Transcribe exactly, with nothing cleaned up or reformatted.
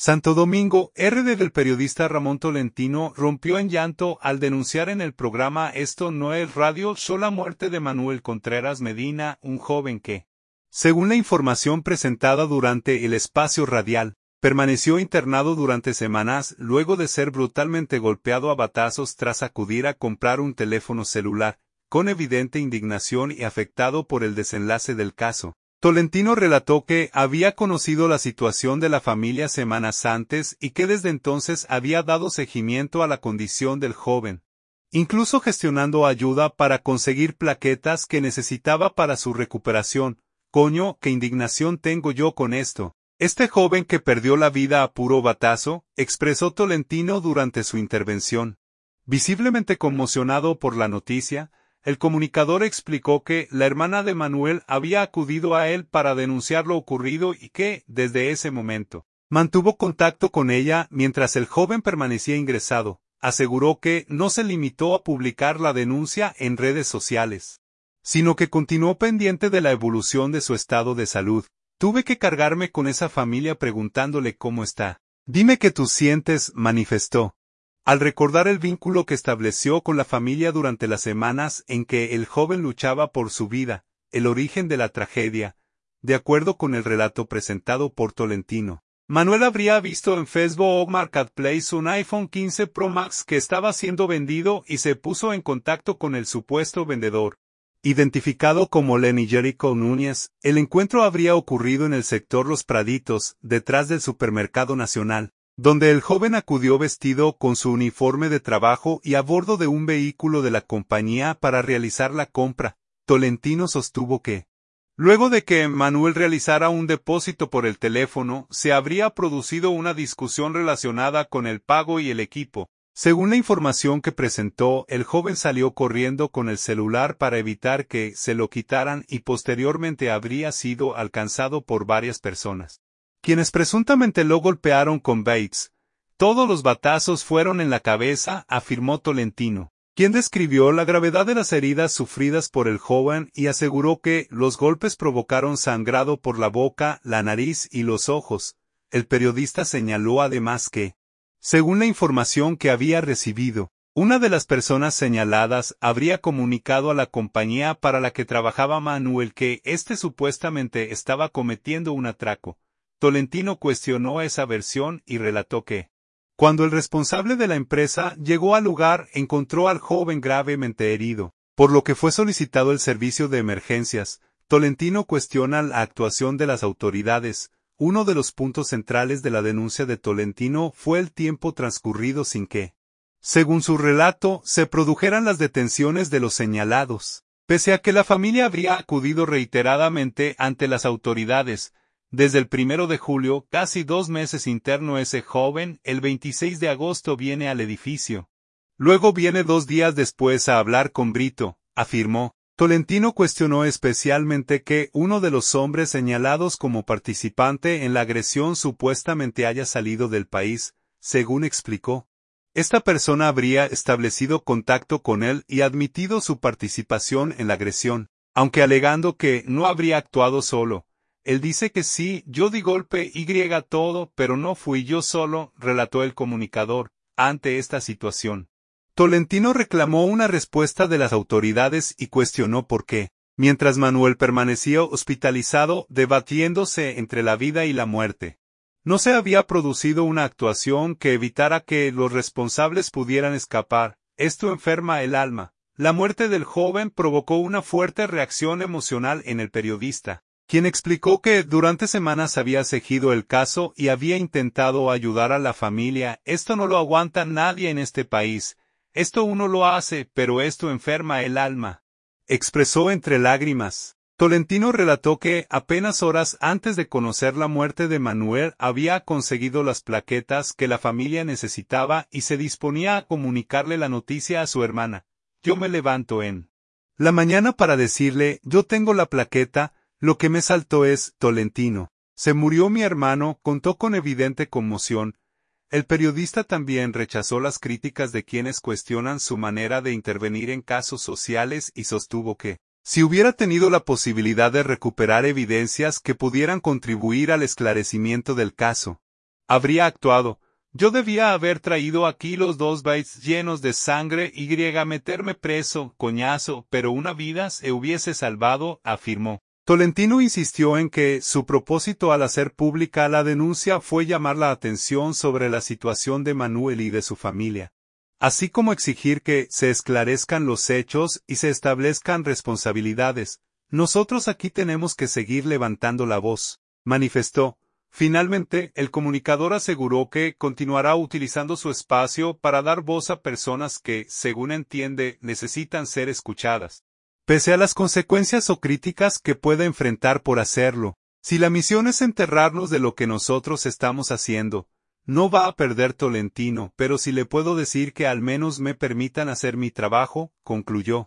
Santo Domingo, R D del periodista Ramón Tolentino rompió en llanto al denunciar en el programa Esto No es Radio Show la muerte de Manuel Contreras Medina, un joven que, según la información presentada durante el espacio radial, permaneció internado durante semanas luego de ser brutalmente golpeado a batazos tras acudir a comprar un teléfono celular, con evidente indignación y afectado por el desenlace del caso. Tolentino relató que había conocido la situación de la familia semanas antes y que desde entonces había dado seguimiento a la condición del joven, incluso gestionando ayuda para conseguir plaquetas que necesitaba para su recuperación. Coño, qué indignación tengo yo con esto. Este joven que perdió la vida a puro batazo, expresó Tolentino durante su intervención. Visiblemente conmocionado por la noticia, el comunicador explicó que la hermana de Manuel había acudido a él para denunciar lo ocurrido y que, desde ese momento, mantuvo contacto con ella mientras el joven permanecía ingresado. Aseguró que no se limitó a publicar la denuncia en redes sociales, sino que continuó pendiente de la evolución de su estado de salud. Tuve que cargarme con esa familia preguntándole cómo está. Dime qué tú sientes, manifestó. Al recordar el vínculo que estableció con la familia durante las semanas en que el joven luchaba por su vida, el origen de la tragedia, de acuerdo con el relato presentado por Tolentino, Manuel habría visto en Facebook Marketplace un iPhone quince Pro Max que estaba siendo vendido y se puso en contacto con el supuesto vendedor. Identificado como Lenny Jericho Núñez, el encuentro habría ocurrido en el sector Los Praditos, detrás del Supermercado Nacional, donde el joven acudió vestido con su uniforme de trabajo y a bordo de un vehículo de la compañía para realizar la compra. Tolentino sostuvo que, luego de que Manuel realizara un depósito por el teléfono, se habría producido una discusión relacionada con el pago y el equipo. Según la información que presentó, el joven salió corriendo con el celular para evitar que se lo quitaran y posteriormente habría sido alcanzado por varias personas, quienes presuntamente lo golpearon con baits. Todos los batazos fueron en la cabeza, afirmó Tolentino, quien describió la gravedad de las heridas sufridas por el joven y aseguró que los golpes provocaron sangrado por la boca, la nariz y los ojos. El periodista señaló además que, según la información que había recibido, una de las personas señaladas habría comunicado a la compañía para la que trabajaba Manuel que éste supuestamente estaba cometiendo un atraco. Tolentino cuestionó esa versión y relató que, cuando el responsable de la empresa llegó al lugar, encontró al joven gravemente herido, por lo que fue solicitado el servicio de emergencias. Tolentino cuestiona la actuación de las autoridades. Uno de los puntos centrales de la denuncia de Tolentino fue el tiempo transcurrido sin que, según su relato, se produjeran las detenciones de los señalados. Pese a que la familia habría acudido reiteradamente ante las autoridades, desde el primero de julio, casi dos meses interno ese joven, el veintiséis de agosto viene al edificio. Luego viene dos días después a hablar con Brito, afirmó. Tolentino cuestionó especialmente que uno de los hombres señalados como participante en la agresión supuestamente haya salido del país, según explicó. Esta persona habría establecido contacto con él y admitido su participación en la agresión, aunque alegando que no habría actuado solo. Él dice que sí, yo di golpe y todo, pero no fui yo solo, relató el comunicador, ante esta situación. Tolentino reclamó una respuesta de las autoridades y cuestionó por qué, mientras Manuel permanecía hospitalizado debatiéndose entre la vida y la muerte, no se había producido una actuación que evitara que los responsables pudieran escapar. Esto enferma el alma. La muerte del joven provocó una fuerte reacción emocional en el periodista, quien explicó que durante semanas había seguido el caso y había intentado ayudar a la familia. Esto no lo aguanta nadie en este país. Esto uno lo hace, pero esto enferma el alma, expresó entre lágrimas. Tolentino relató que, apenas horas antes de conocer la muerte de Manuel, había conseguido las plaquetas que la familia necesitaba y se disponía a comunicarle la noticia a su hermana. Yo me levanto en la mañana para decirle, yo tengo la plaqueta, lo que me saltó es, Tolentino. Se murió mi hermano, contó con evidente conmoción. El periodista también rechazó las críticas de quienes cuestionan su manera de intervenir en casos sociales y sostuvo que, si hubiera tenido la posibilidad de recuperar evidencias que pudieran contribuir al esclarecimiento del caso, habría actuado. Yo debía haber traído aquí los dos bytes llenos de sangre y meterme preso, coñazo, pero una vida se hubiese salvado, afirmó. Tolentino insistió en que su propósito al hacer pública la denuncia fue llamar la atención sobre la situación de Manuel y de su familia, así como exigir que se esclarezcan los hechos y se establezcan responsabilidades. Nosotros aquí tenemos que seguir levantando la voz, manifestó. Finalmente, el comunicador aseguró que continuará utilizando su espacio para dar voz a personas que, según entiende, necesitan ser escuchadas, pese a las consecuencias o críticas que pueda enfrentar por hacerlo. Si la misión es enterrarnos de lo que nosotros estamos haciendo, no va a perder Tolentino, pero si le puedo decir que al menos me permitan hacer mi trabajo, concluyó.